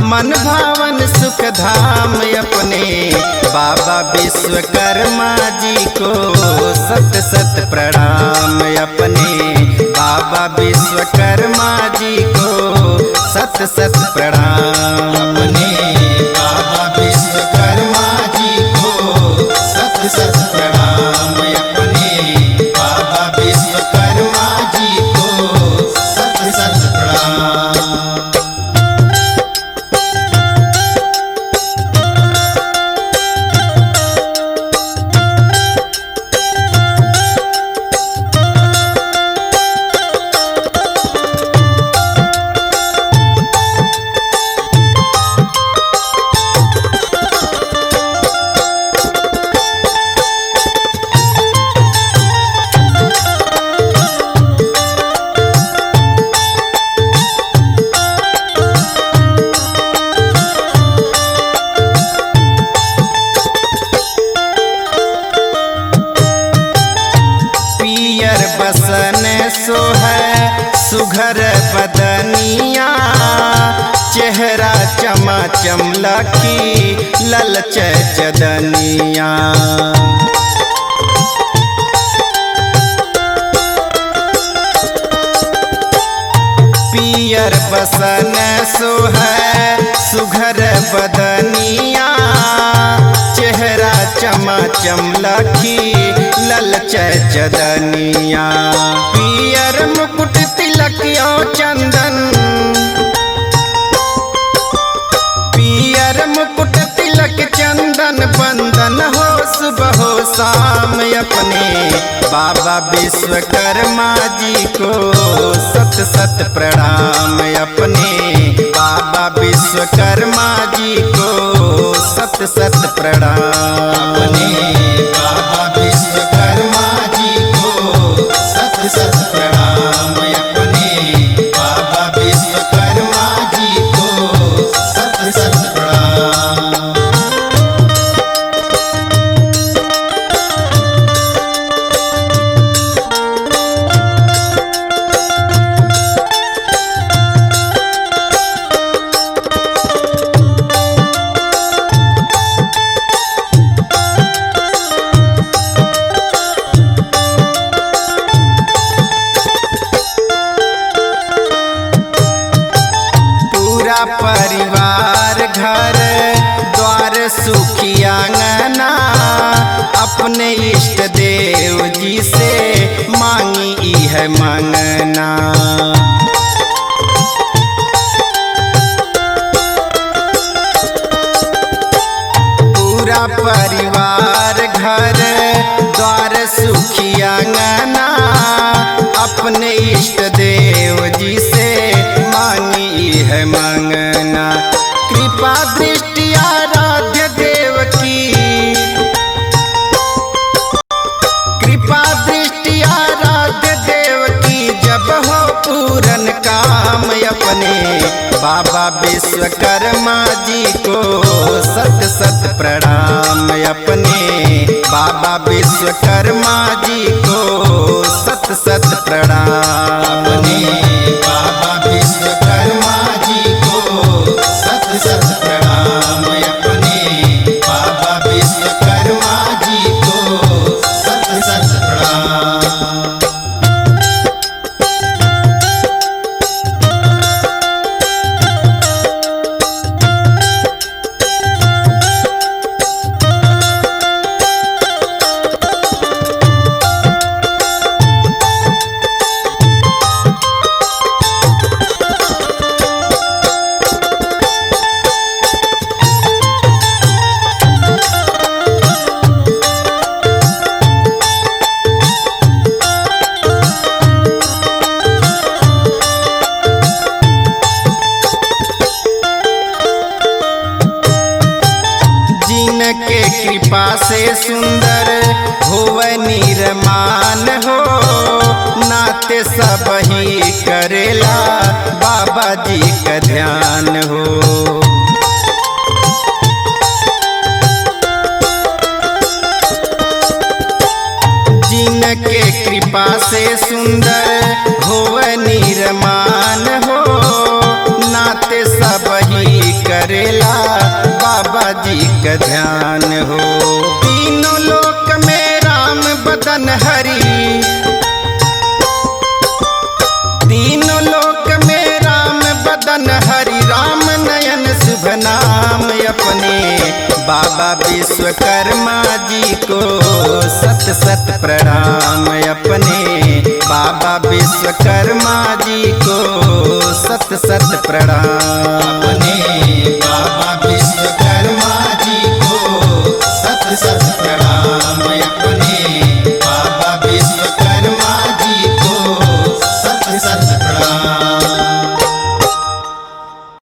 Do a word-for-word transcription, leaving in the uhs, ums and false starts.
मन भावन सुख धाम अपने बाबा विश्वकर्मा जी को सत सत प्रणाम अपने बाबा विश्वकर्मा जी को सत सत प्रणाम अपने बाबा विश्वकर्मा जी को सत सत प्रणाम अपने बाबा विश्वकर्मा जी को सत सत प्रणाम। बसन सोहै सुघर बदनिया चेहरा चमा चमलखी ललच जदनिया पियर बसन सोहै सुघर बदनिया चेहरा चमा चमलखी ललच जदनिया पियर मुकुट तिलकियो चंदन पियर मुकुट तिलक चंदन बंदन हो सुबह हो शाम अपने बाबा विश्वकर्मा जी को सत सत प्रणाम अपने बाबा विश्वकर्मा जी को सत सत प्रणाम अपने बाबा विश्वकर्मा जी को सत सत प्रणाम अपने बाबा विश्वकर्मा जी को सत सत प्रणाम। परिवार घर द्वार सुखी आंगना अपने इष्ट देव जी से मांगी है मांगना पूरा परिवार घर द्वार सुखी आंगना अपने इष्ट देव जी से मांगी है मांगना कृपा दृष्टि आराध्य देव की कृपा दृष्टि आराध्य देव की जब हो पूरन काम अपने बाबा विश्वकर्मा जी को सत सत प्रणाम अपने बाबा विश्वकर्मा जी को सत सत प्रणाम अपने बाबा विश्वकर्मा जी को सत सत प्रणाम अपने बाबा विश्वकर्मा जी को सत सत प्रणाम। के कृपा से सुंदर होव निर्माण हो नाते सब ही करेला बाबा जी का ध्यान हो जिनके कृपा से सुंदर होव निर्माण हो नाते सब ही कर बाबा विश्वकर्मा जी को सत सत प्रणाम अपने बाबा विश्वकर्मा जी को सत सत प्रणाम अपने